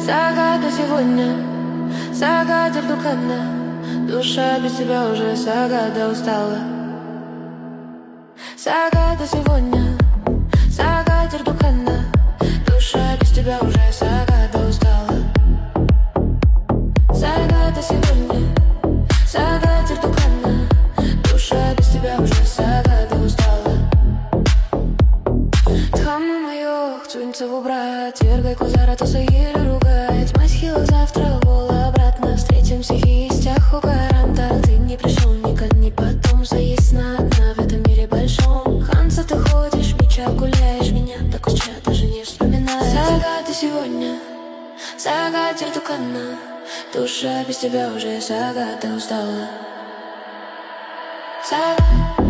Загадка сегодня, загадка дукана. Душа без тебя уже загада устала. Загадка сегодня, загадка дукана. Душа без тебя уже загада устала. Загадка сегодня, загадка дукана. Душа без тебя уже загада устала. Тхамма моё, chcу убрать. Вергай козара, то саири ругать. Мать хила завтра, вола обратно. Встретимся и стях у гаранта. Ты не пришел никогда, не потом. Заесть на одна в этом мире большом. Ханса, ты ходишь, меча гуляешь. Меня так уж даже не вспоминаешь. Загадка сегодня, загадка дукана. Душа без тебя уже загада устала. Загадка.